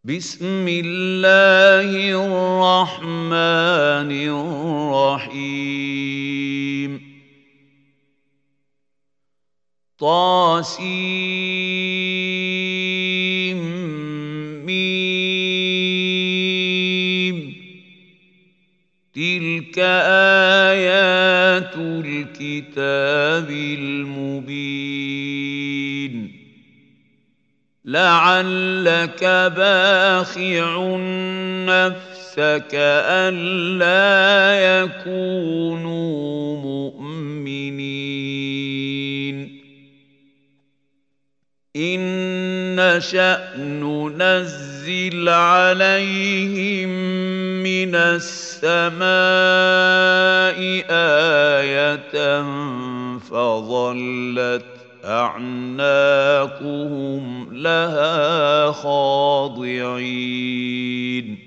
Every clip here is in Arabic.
بسم الله الرحمن الرحيم طاسيم ميم تلك آيات الكتاب المبين لعلك باخع نفسك ألا يكونوا مؤمنين إن نشأ ننزل عليهم من السماء آية فظلت أعناقهم لها خاضعين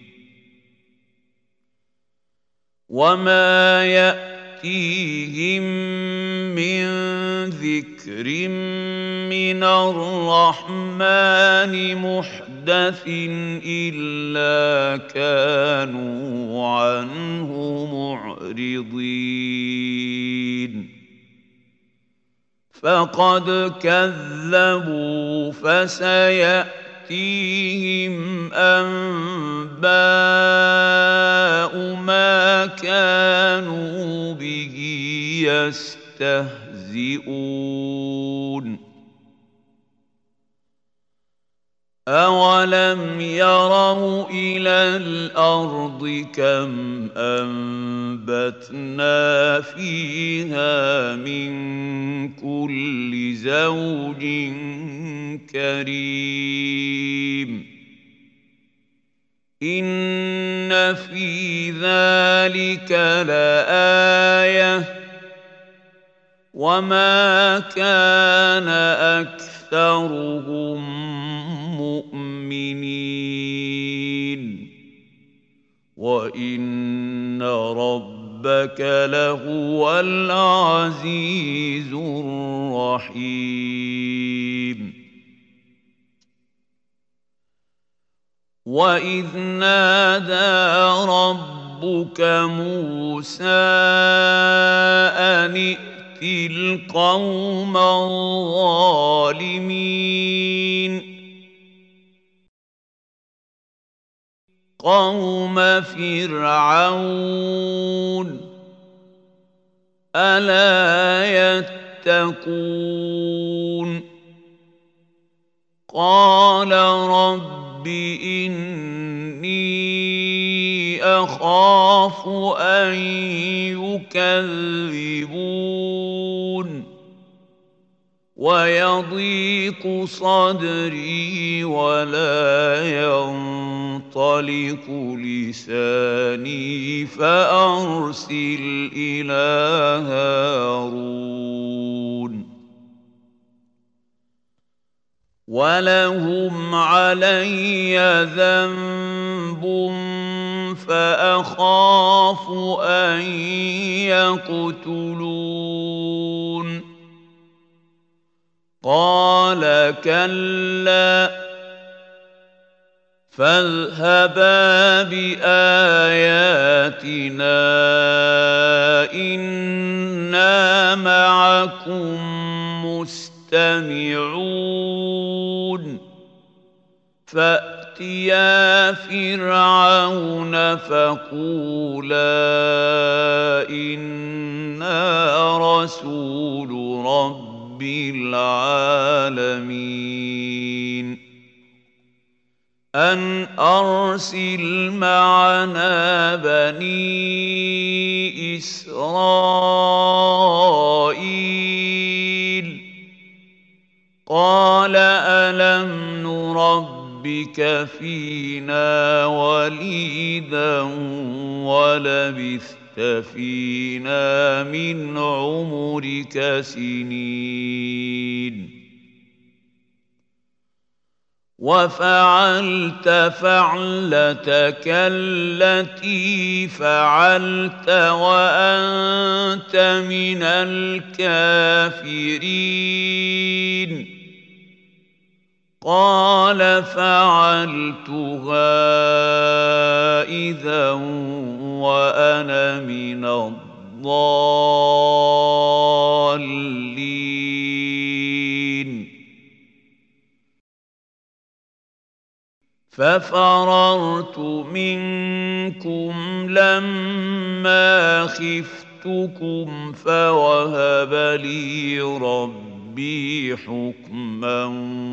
وما يأتيهم من ذكر من الرحمن محدث إلا كانوا عنه معرضين فقد كذبوا فسيأتيهم أنباء ما كانوا به يستهزئون أولم يروا إلى الأرض كم أنبتنا فيها من كل زوج كريم إن في ذلك لآية وما كان أكثرهم مؤمنين وإن ربك لهو العزيز الرحيم وإذ نادى ربك موسى أن ائت القوم الظالمين قوم فرعون ألا يتقون قال رب إني أخاف أن يكذبون ويضيق صدري ولا ينطلق لساني فأرسل إلى هارون ولهم علي ذنب فأخاف أن يقتلون قال كلا فاذهبا بآياتنا إنا معكم مستمعون فأتيا فرعون فقولا إنا رسول رب العالمين أن أرسل معنا بني إسرائيل قال ألم نربك فينا وليدا ولبثت فينا من عمرك سنين وفعلت فعلتك التي فعلت وأنت من الكافرين قال فعلتها إذا وأنا من الضالين ففررت منكم لما خفتكم فوهب لي ربي حكما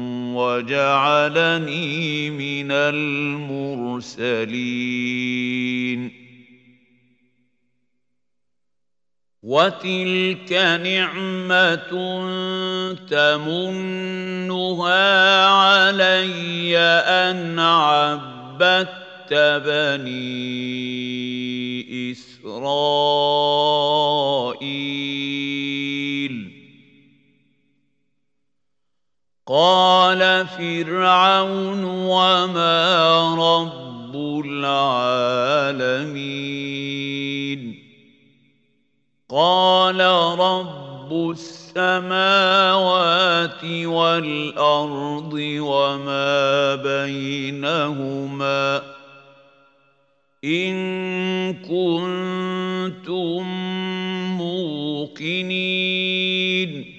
وجعلني من المرسلين وتلك نعمة تمنها علي أن عبدت بني إسرائيل قال فرعون وما رب العالمين قال رب السماوات والأرض وما بينهما إن كنتم موقنين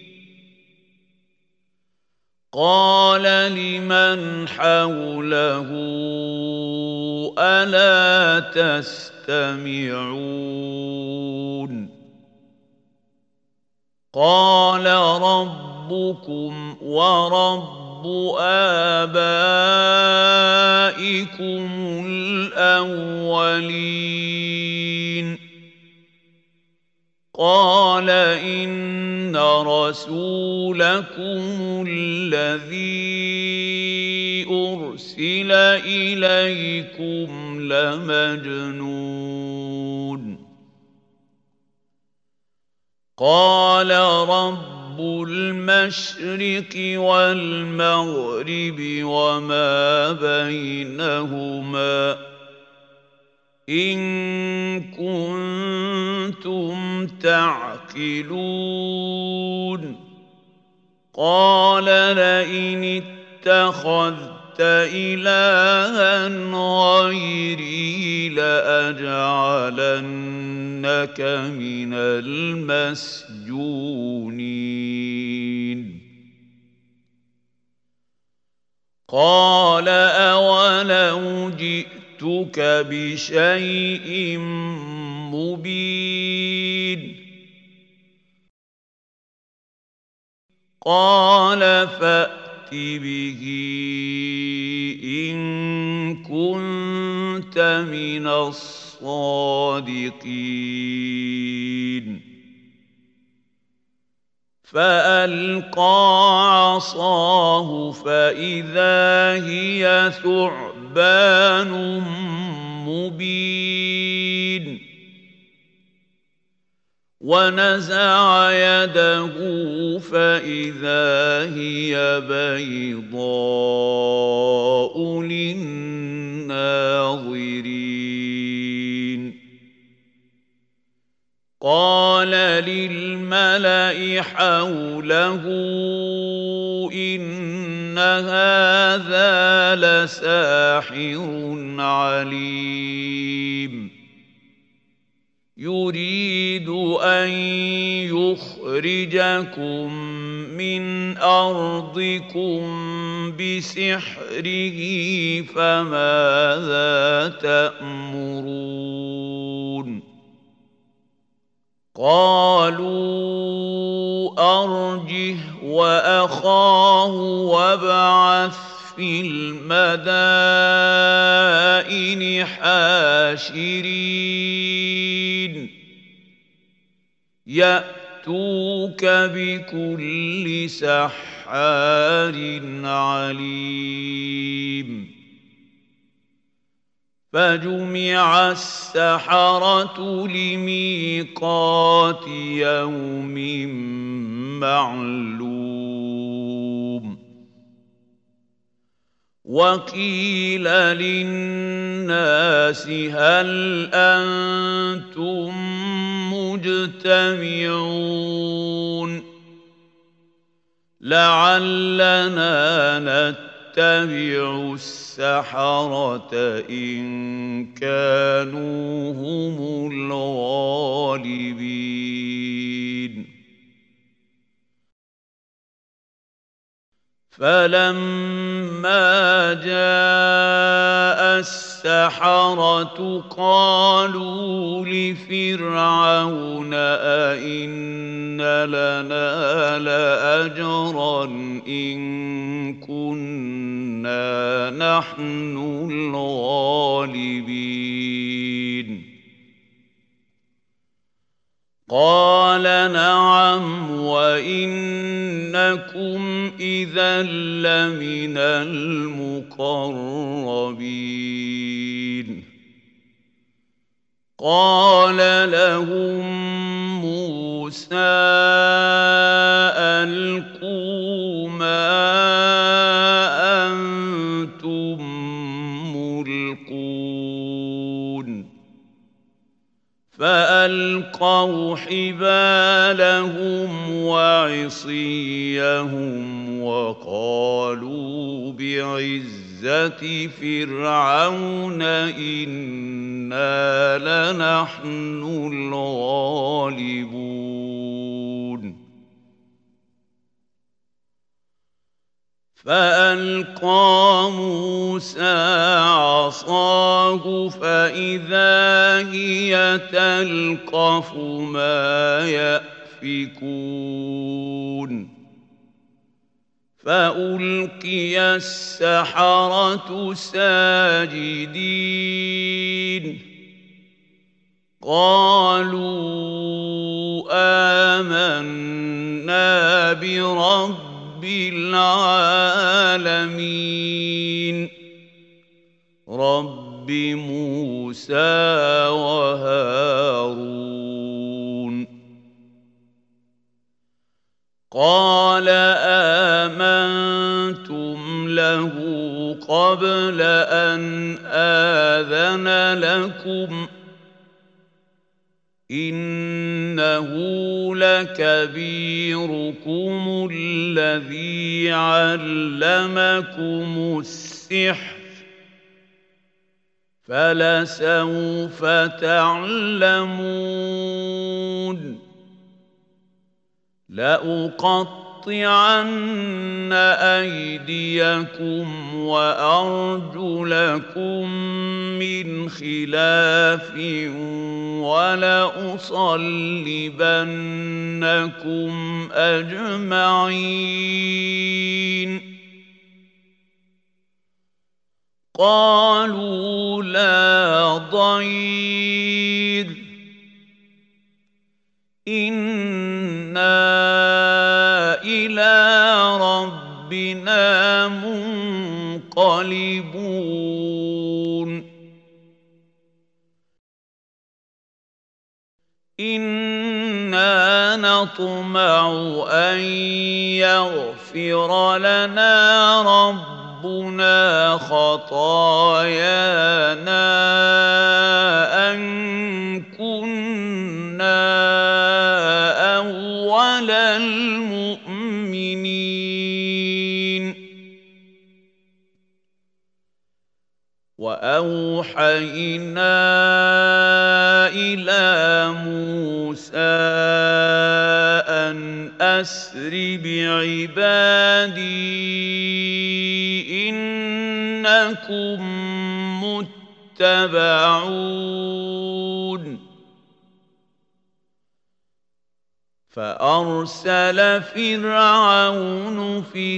قال لمن حوله ألا تستمعون قال ربكم ورب آبائكم الأولين قال إن رسولكم الذي أرسل إليكم لمجنون قال رب المشرق والمغرب وما بينهما إن كنتم تعقلون قال لئن اتخذت إلها غيري لأجعلنك من المسجونين قال أولو جئتك بشيء مبين قال فأت به إن كنت من الصادقين فألقى عصاه فإذا هي ثعبان مبين ونزع يده فإذا هي بيضاء للناظرين قال للملأ حوله إن هذا لساحر عليم يريد أن يخرجكم من أرضكم بسحره فماذا تأمرون قالوا أرجه وأخاه وابعث في المدائن حاشرين يأتوك بكل سحار عليم فجمع السحرة لميقات يوم معلوم وقيل للناس هل أنتم مجتمعون لعلنا فاتبعوا السحرة إن كانوا هم الغالبين فلما جاء السحرة قالوا لفرعون أئن لنا لأجرا إن كنا نحن الغالبين قال نعم وإنكم إذا لمن المقربين قال لهم موسى ألقوا ما أنتم ملقون فألقوا حبالهم وعصيهم وقالوا بعزة فرعون إنا لنحن الغالبون فألقى موسى عصاه فإذا هي تلقف ما يأفكون فألقي السحرة ساجدين قالوا آمنا برب العالمين رب موسى وهارون قال آمنتم له قبل أن آذن لكم إنه لكبيركم الذي علمكم السحر فلسوف تعلمون لأقطعن أيديكم وأرجلكم من خلاف ولأصلبنكم أجمعين قالوا لا ضير إنا إلى ربنا منقلبون إنا نطمع أن يغفر لنا ربنا خطايانا أن كنا أول المؤمنين وأوحينا إلى موسى أن أسر بعبادي إنكم متبعون فأرسل فرعون في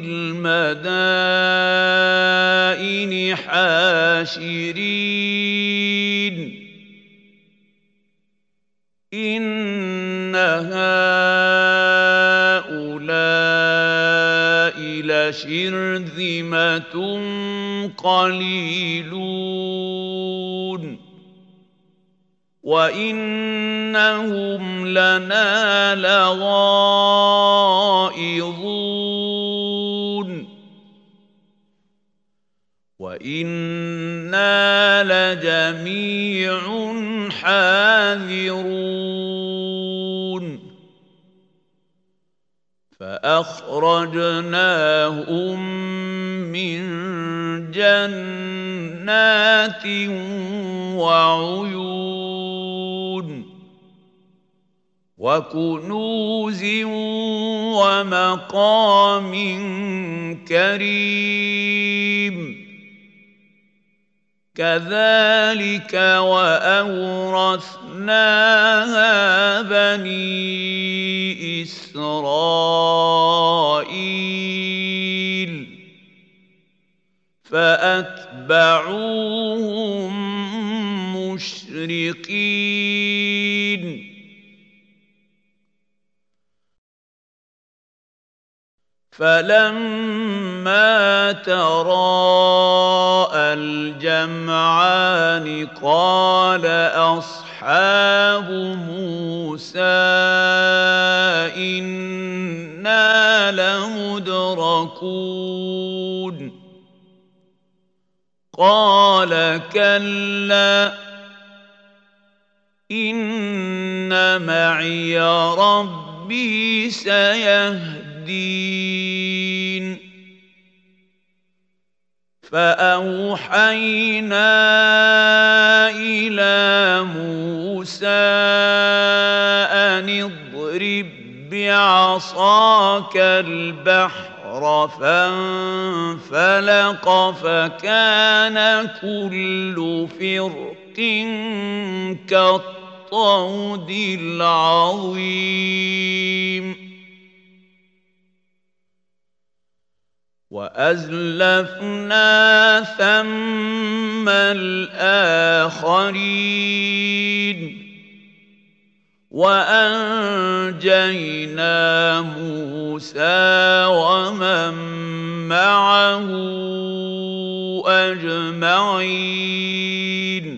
المدائن حاشرين إن هؤلاء لشرذمة قليلون وإنهم لنا لغائظون وإنا لجميع حاذرون فأخرجناهم من جنات وعيون وكنوز ومقام كريم كذلك وأورثناها بني إسرائيل فأتبعوهم مشرقين فلما تراءى الجمعان قال أصحاب موسى إنا لمدركون قال كلا إن معي ربي سيهدين فأوحينا إلى موسى أن اضرب بعصاك البحر فانفلق فكان كل فرق كالطود العظيم وأزلفنا ثم الآخرين وأنجينا موسى ومن معه أجمعين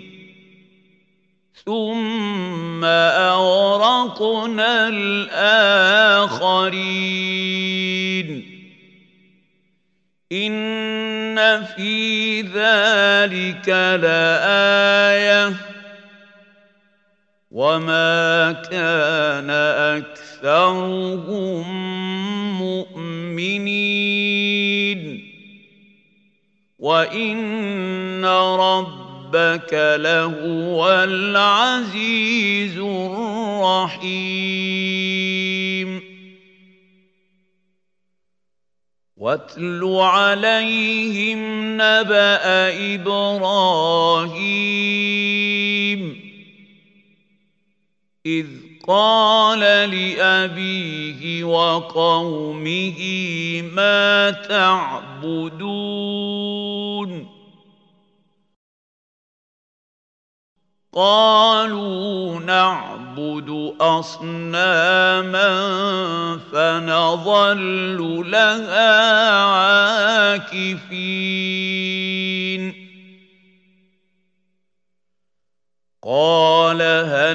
ثم أغرقنا الآخرين إن في ذلك لآية وما كان أكثرهم مؤمنين وإن ربك لهو العزيز الرحيم واتل عليهم نبأ إبراهيم إذ قال لأبيه وقومه ما تعبدون قالوا نعبد أصناما فنظل لها عاكفين قال هل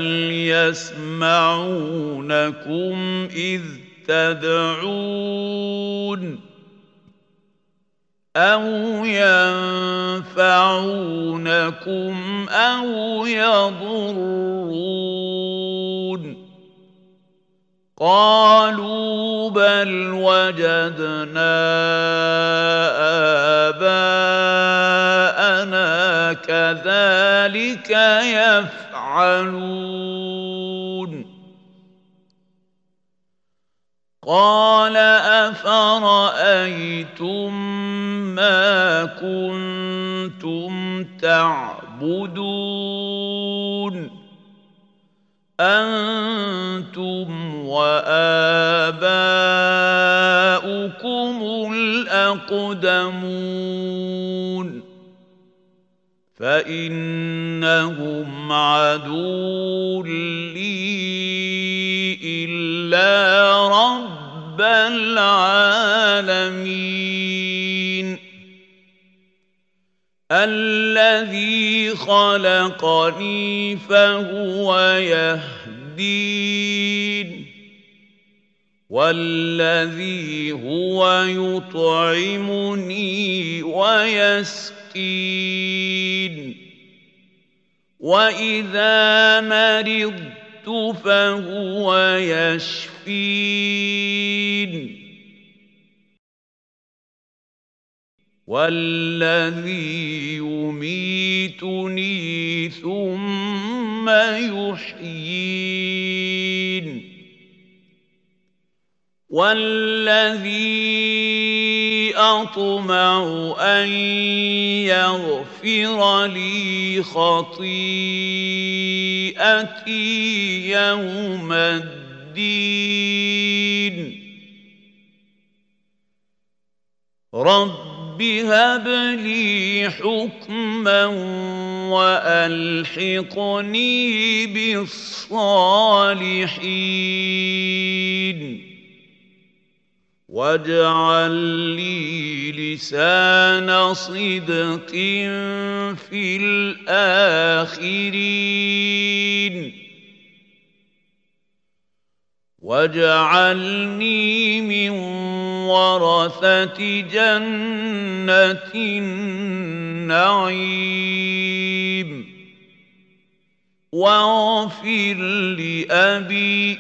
يسمعونكم إذ تدعون أو ينفعونكم أو يضرون قالوا بل وجدنا آباءنا كذلك يفعلون قال أفرأيتم ما كنتم تعبدون أنتم وآباؤكم الأقدمون فإنهم عدو لي إلا رب العالمين الذي خلقني فهو يهدين والذي هو يطعمني ويسقين وإذا مرضت فهو يشفين والذي يميتني ثم يحيين والذي أطمع أن يغفر لي خطيئتي يوم الدين رب هب لي حكما وألحقني بالصالحين واجعل لي لسان صدق في الآخرين واجعلني من ورثة جنة النعيم واغفر لأبي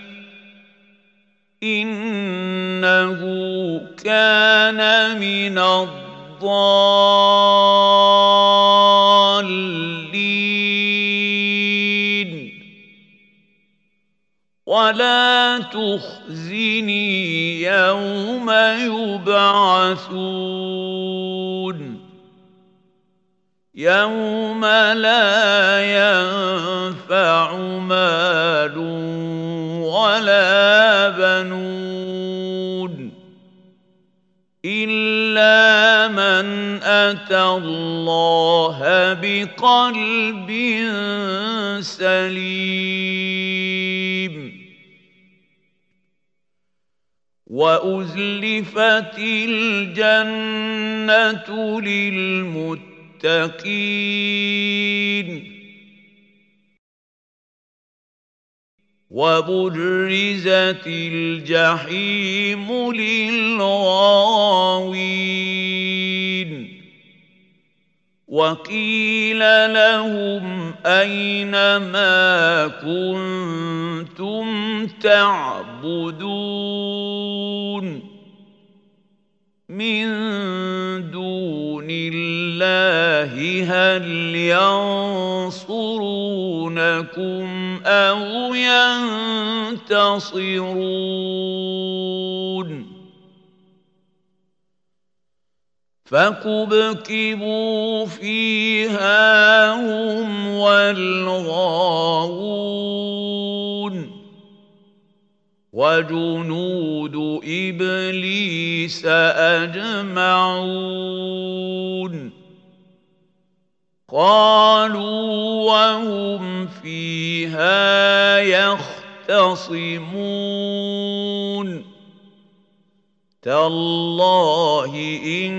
إنه كان من الضالين ولا تخزني يوم يبعثون يوم لا ينفع مال ولا بنون إلا من أتى الله بقلب سليم وأزلفت الجنة للمتقين وبرزت الجحيم للغاوين وقيل لهم أين ما كنتم تعبدون من دون الله هل ينصرونكم أو ينتصرون فكبكبوا فيها هم والغاوون وجنود إبليس أجمعون قالوا وهم فيها يختصمون تالله إن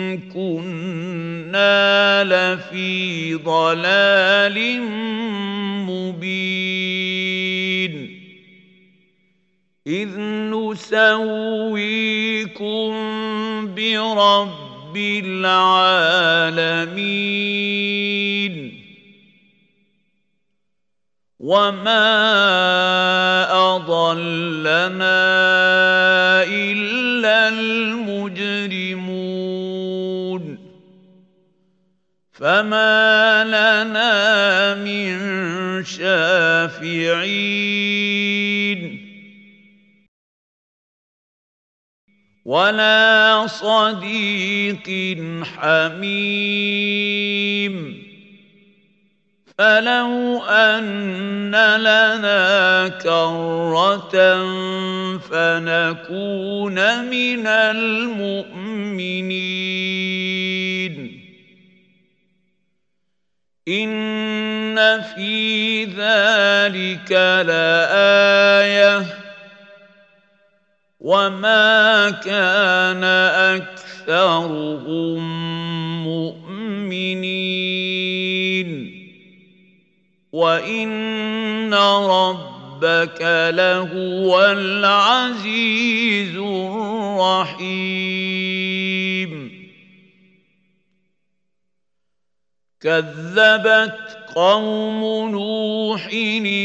كنا لفي ضلال مبين إذ نسويكم برب العالمين وما أضلنا إلا المجرمون فما لنا من شافعين ولا صديق حميم فلو أن لنا كرة فنكون من المؤمنين إن في ذلك لآية وما كان أكثرهم مؤمنين وإن ربك لهو العزيز الرحيم كذبت قوم نوح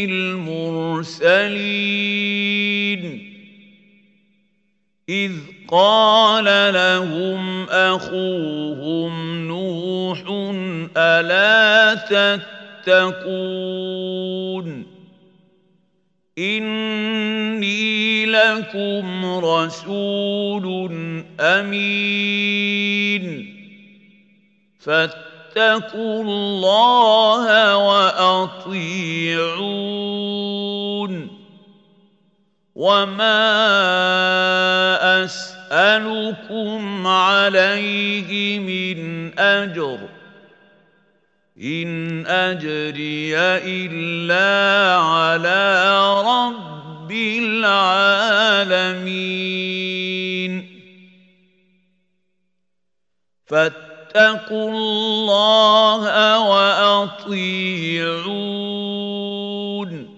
المرسلين إذ قال لهم أخوهم نوح ألا تتقون إني لكم رسول أمين فاتقوا الله وأطيعون وما أسألكم عليه من أجر إن أجري إلا على رب العالمين فاتقوا الله وأطيعون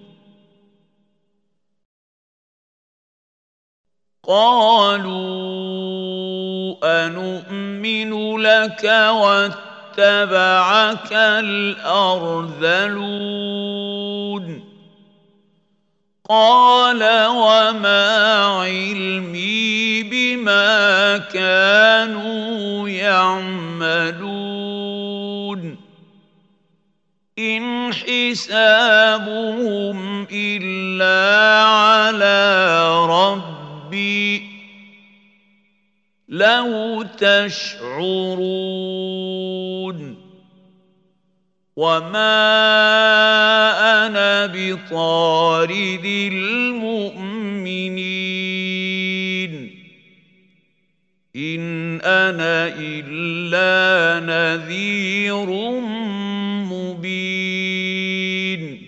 قالوا أنؤمن لك واتبعك الأرذلون قال وما علمي بما كانوا يعملون إن حسابهم إلا على ربي لو تشعرون وما أنا بطارد المؤمنين إن أنا إلا نذير مبين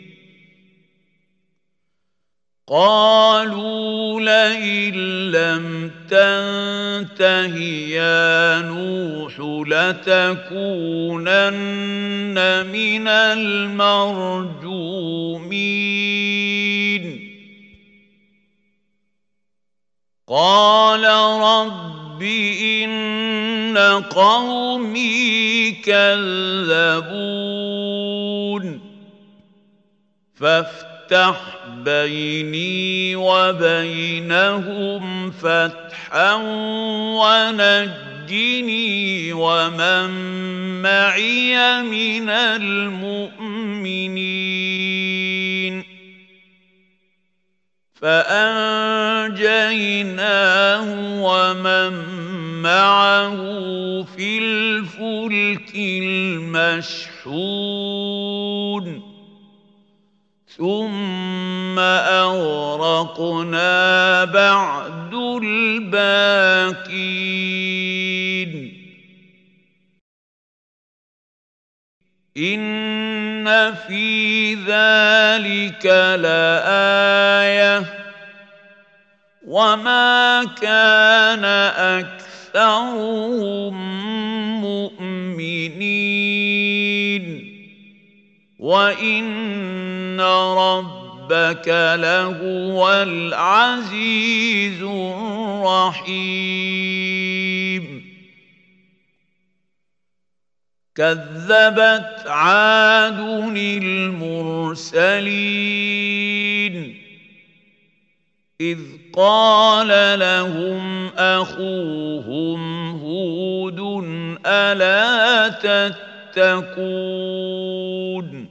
قالوا لئن لم تنته يا نوح لتكونن من المرجومين قال رب إن قومي كذبون فافتح بيني وبينهم فتحا ونجني ومن معي من المؤمنين فأنجيناه ومن معه في الفلك المشحون ثم أغرقنا بعد الباقين إن في ذلك لآية وما كان أكثرهم مؤمنين وإن ربك لهو العزيز الرحيم كذبت عاد المرسلين إذ قال لهم أخوهم هود ألا تتقون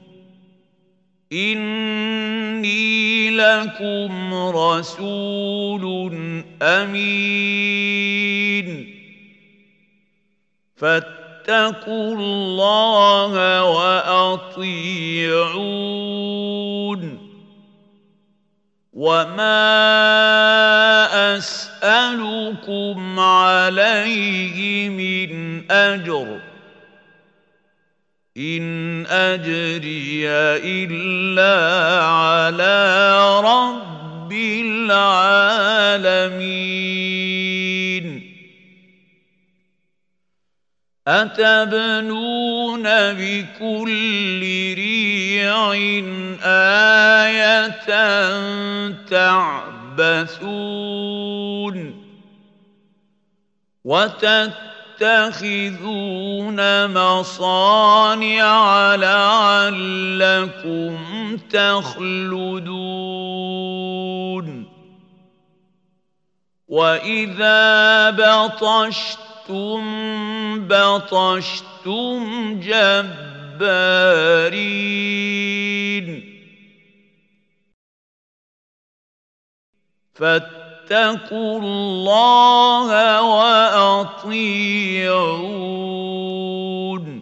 إني لكم رسول أمين فاتقوا الله وأطيعون وما أسألكم عليه من أجر إن أجري إلا على رب العالمين أتبنون بكل ريع آية تعبثون وتتخذون مصانع لعلكم تخلدون وإذا بطشتم بطشتم جبارين فاتقوا الله وأطيعون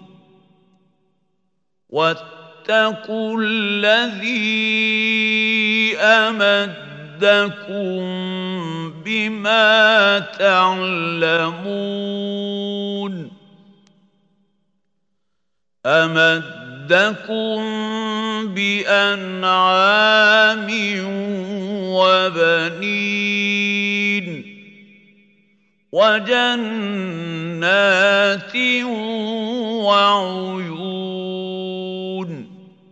واتقوا الذي أمدكم بما تعلمون أمدكم بأنعام وبنين وجنات وعيون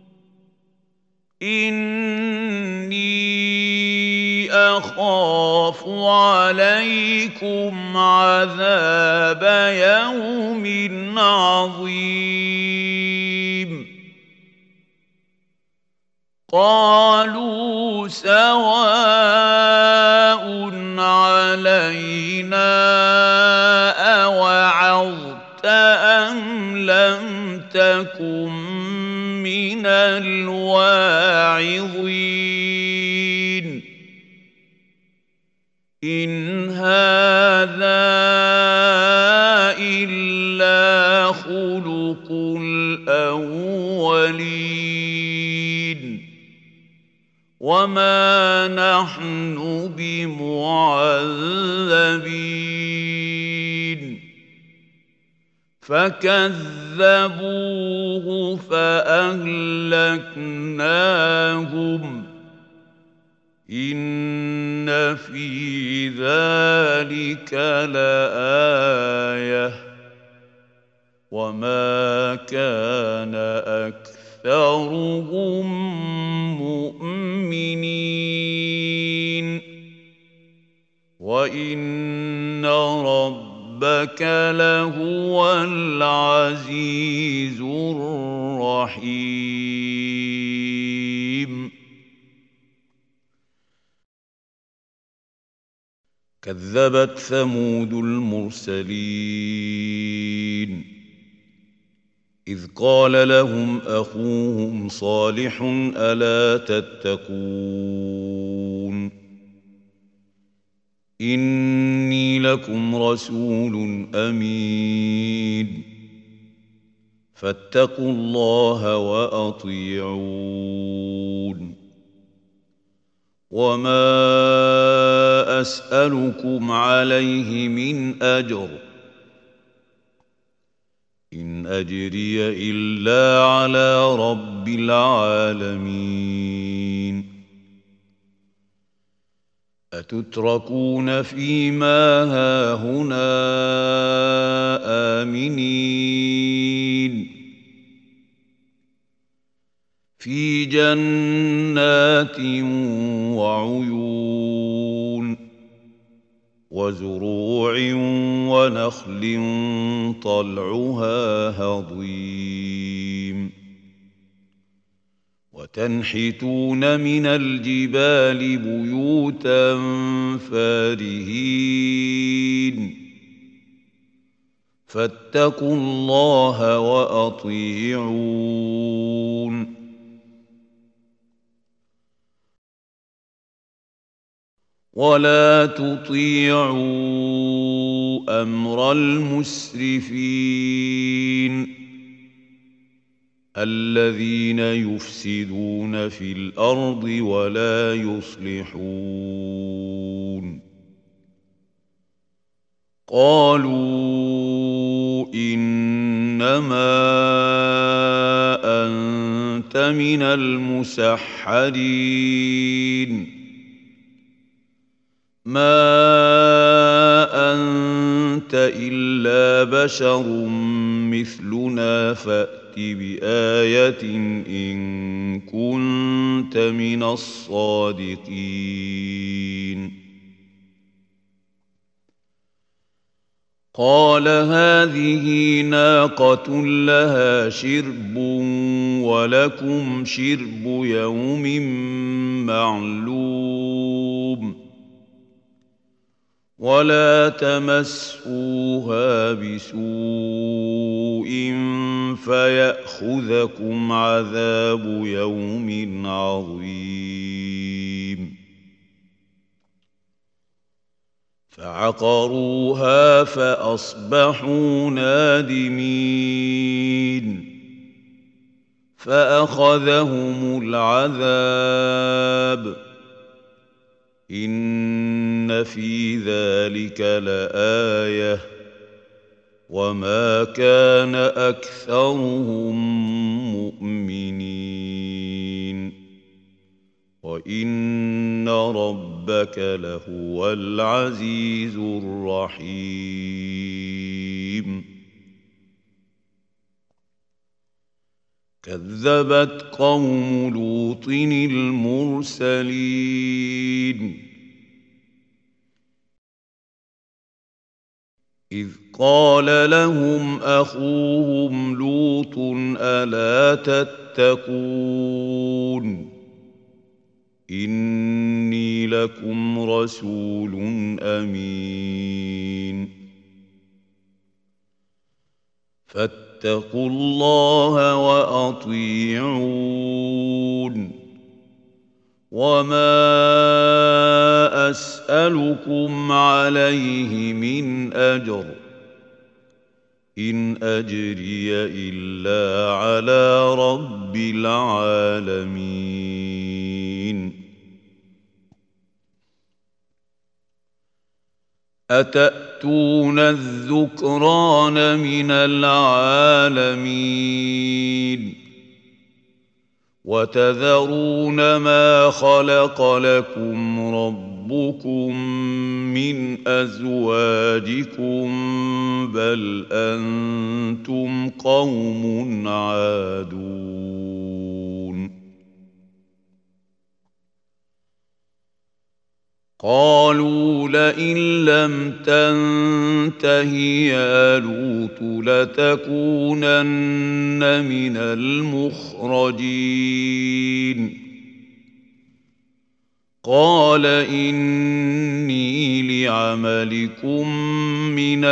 إني أخاف عليكم عذاب يوم عظيم قالوا سواء علينا أوعظت أم لم تكن من الواعظين إن هذا إلا خلق الأولين وما نحن بمعذبين فكذبوه فأهلكناهم إن في ذلك لآية وما كان أكثرهم مؤمنين وإن ربك لهو العزيز الرحيم كذبت ثمود المرسلين إذ قال لهم أخوهم صالح ألا تتقون إني لكم رسول أمين فاتقوا الله وأطيعون وما أسألكم عليه من أجر إن أجري إلا على رب العالمين أتتركون فيما هاهنا آمنين في جنات وعيون وزروع ونخل طلعها هضيم وتنحتون من الجبال بيوتا فارهين فاتقوا الله وأطيعون ولا تطيعوا أمر المسرفين الذين يفسدون في الأرض ولا يصلحون قالوا إنما أنت من المسحرين ما أنت إلا بشر مثلنا فأت بآية إن كنت من الصادقين قال هذه ناقة لها شرب ولكم شرب يوم معلوم ولا تمسوها بسوء فيأخذكم عذاب يوم عظيم. فعقروها فأصبحوا نادمين فأخذهم العذاب إن في ذلك لآية وما كان أكثرهم مؤمنين وإن ربك لهو العزيز الرحيم. كذبت قوم لوط المرسلين إذ قال لهم أخوهم لوط ألا تتقون إني لكم رسول أمين فاتقوا الله وأطيعون وما أسألكم عليه من أجر إن أجري إلا على رب العالمين. أتأتون الذكران من العالمين وتذرون ما خلق لكم ربكم من أزواجكم بل أنتم قوم عادون. قالوا لئن لم تنته يا لوط لتكونن من المخرجين. قال إني لعملكم من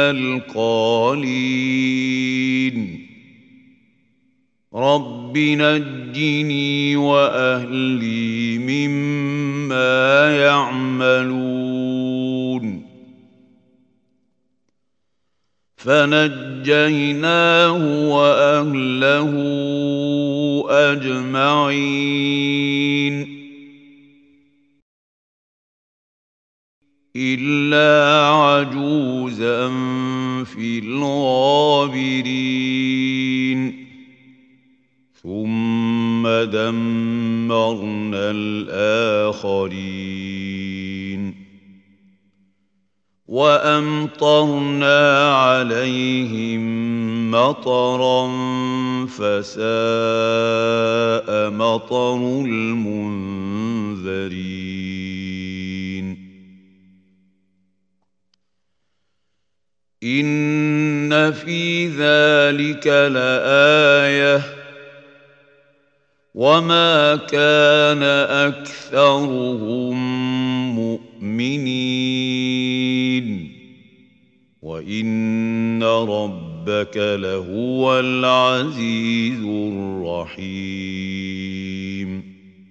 القالين رب نجني وأهلي مما يعملون. فنجيناه وأهله أجمعين إلا عجوزا في الغابرين. ثم دمرنا الآخرين وأمطرنا عليهم مطرا فساء مطر المنذرين. إن في ذلك لآية وما كان أكثرهم مؤمنين وإن ربك لهو العزيز الرحيم.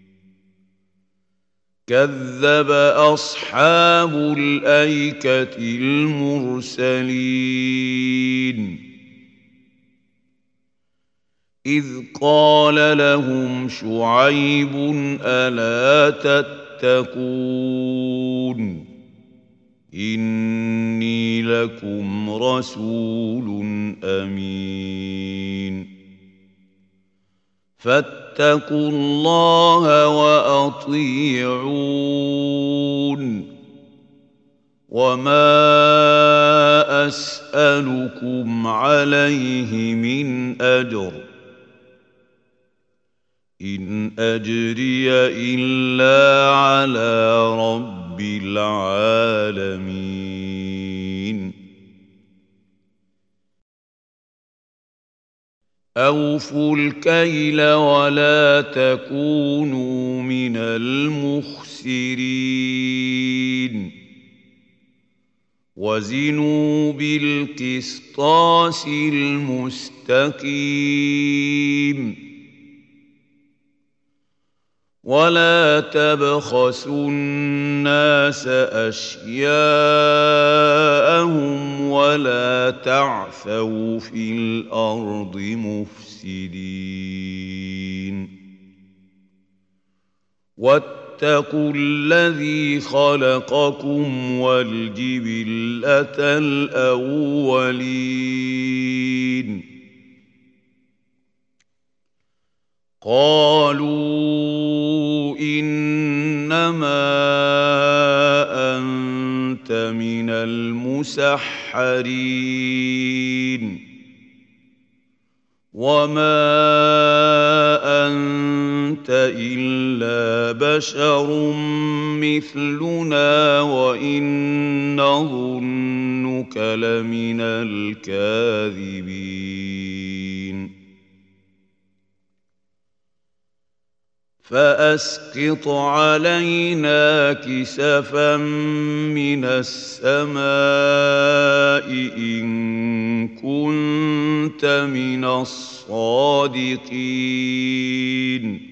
كذب أصحاب الأيكة المرسلين إذ قال لهم شعيب ألا تتقون إني لكم رسول أمين فاتقوا الله وأطيعون وما أسألكم عليه من أجر إن أجري إلا على رب العالمين. أوفوا الكيل ولا تكونوا من المخسرين وزنوا بالقسطاس المستقيم ولا تبخسوا الناس أشياءهم ولا تعثوا في الأرض مفسدين واتقوا الذي خلقكم والجبلة الأولين قالوا إنما أنت من المسحرين وما أنت إلا بشر مثلنا وإن نظنك لمن الكاذبين فأسقط علينا كسفا من السماء إن كنت من الصادقين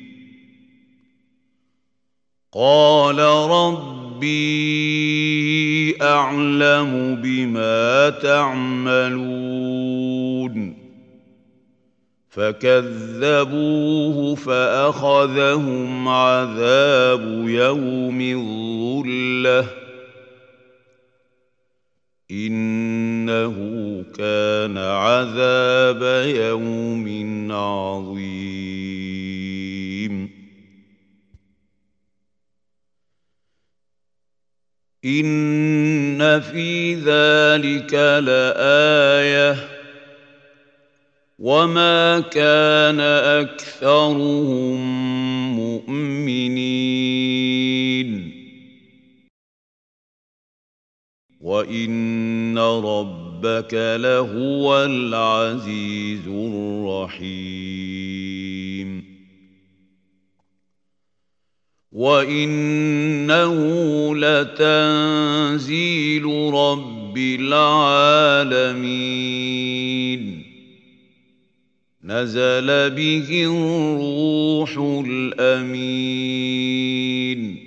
قال ربي أعلم بما تعملون فكذبوه فأخذهم عذاب يوم الظلة إنه كان عذاب يوم عظيم إن في ذلك لآية وما كان أكثرهم مؤمنين وإن ربك لهو العزيز الرحيم وإنه لتنزيل رب العالمين نزل به الروح الأمين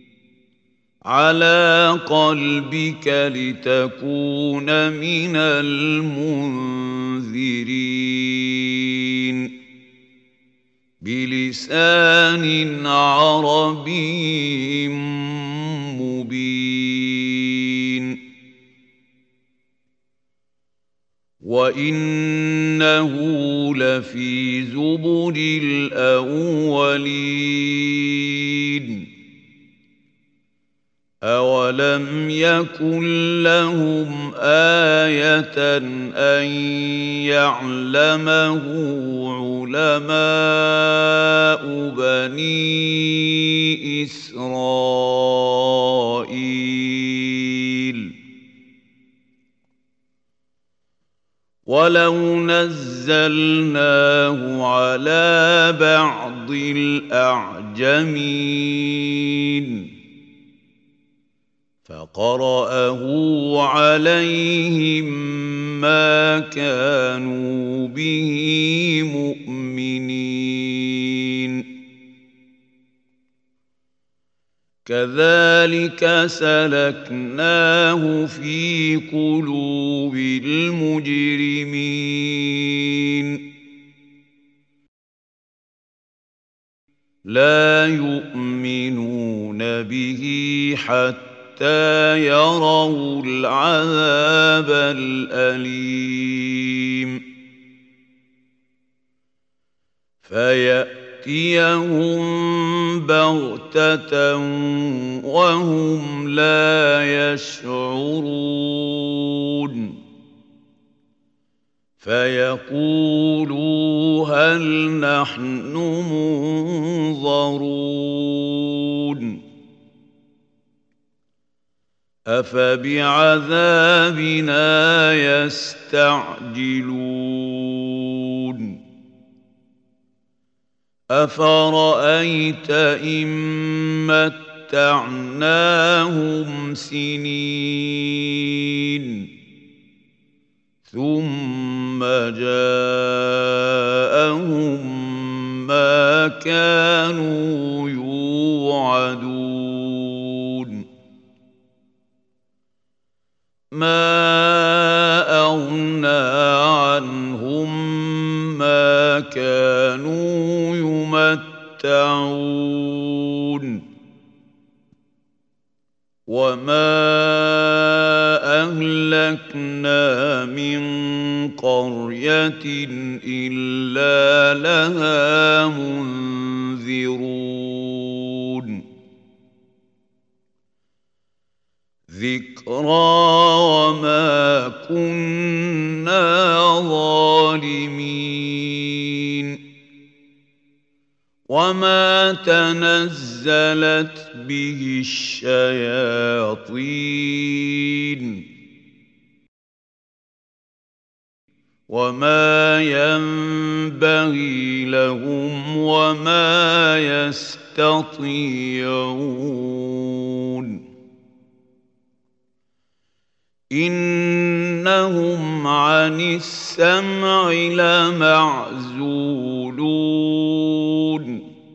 على قلبك لتكون من المنذرين بلسان عربي مبين وإنه لفي زبر الأولين أولم يكن لهم آية أن يعلمه علماء بني إسرائيل ولو نزلناه على بعض الأعجمين فقرأه عليهم ما كانوا به مؤمنين كذلك سلكناه في قلوب المجرمين لا يؤمنون به حتى يروا العذاب الأليم فيأتيهم بغتة وهم لا يشعرون فيقولوا هل نحن منظرون أفبعذابنا يستعجلون أفرأيت إن متعناهم سنين ثم جاءهم ما كانوا يوعدون ما أغنى عنهم ما كانوا يمتعون وما أهلكنا من قرية إلا لها منذرون ذكرى وما كنا ظالمين وما تنزلت به الشياطين وما ينبغي لهم وما يستطيعون إنهم عن السمع لمعزولون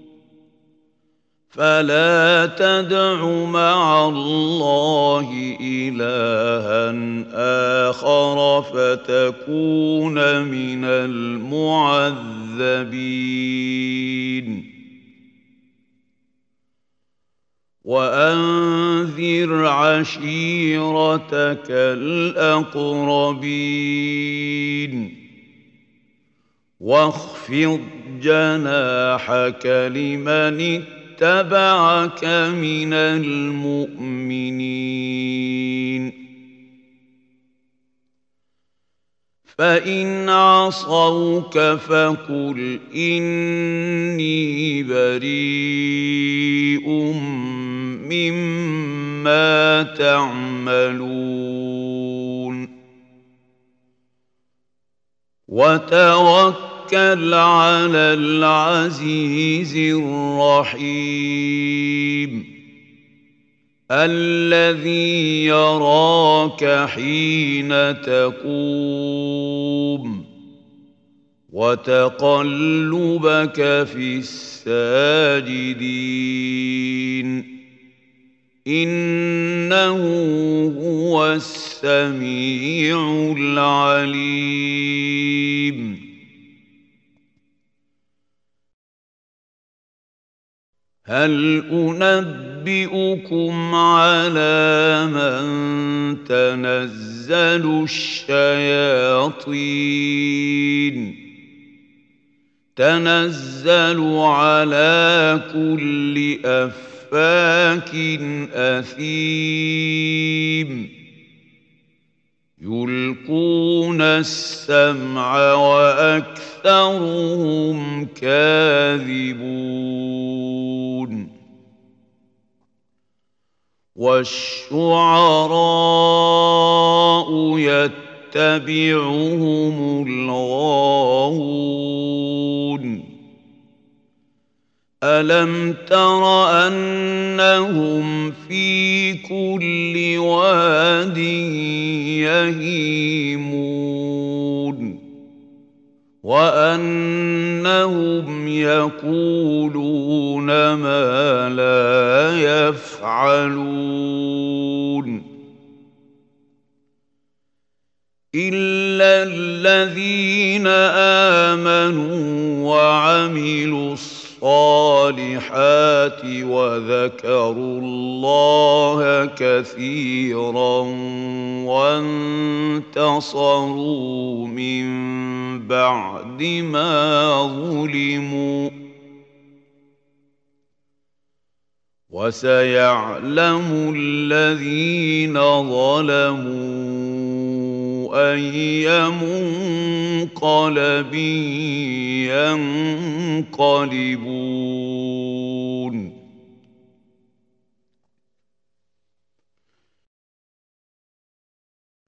فلا تدع مع الله إلها آخر فتكون من المعذبين وأنذر عشيرتك الأقربين واخفض جناحك لمن اتبعك من المؤمنين فإن عصوك فقل إني بريء مما تعملون وتوكل على العزيز الرحيم الذي يراك حين تقوم وتقلبك في الساجدين إنه هو السميع العليم هل أنبئكم على من تنزل الشياطين تنزل على كل أفاك أثيم يلقون السمع وأكثرهم كاذبون والشعراء يتبعهم الغاوون ألم تر أنهم في كل واد يهيمون وأنهم يقولون ما لا يفعلون إلا الذين آمنوا وعملوا الصالحات وذكروا الله كثيرا وانتصروا من بعد ما ظلموا وسيعلم الذين ظلموا أي منقلب ينقلبون